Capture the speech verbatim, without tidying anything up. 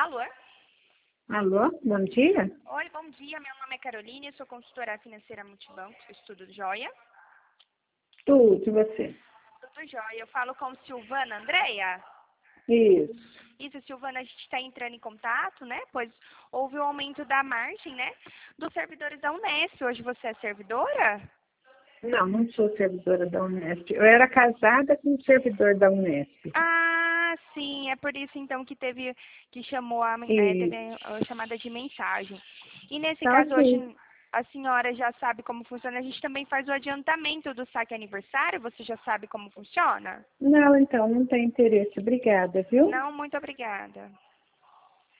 Alô? Alô, bom dia. Oi, bom dia. Meu nome é Caroline, sou consultora financeira Multibanco, estudo Joia. Tudo, e você? Tudo Joia. Eu falo com Silvana Andréia. Isso. Isso, Silvana, a gente está entrando em contato, né? Pois houve o aumento da margem, né? Dos servidores da Unesp. Hoje você é servidora? Não, não sou servidora da Unesp. Eu era casada com um servidor da Unesp. Ah, sim, é por isso então que teve que chamou a, é, teve Isso. a chamada de mensagem. E nesse Tá caso ok. hoje a senhora já sabe como funciona. A gente também faz o adiantamento do saque aniversário. Você já sabe como funciona? Não, então, não tem interesse. Obrigada, viu? Não, muito obrigada.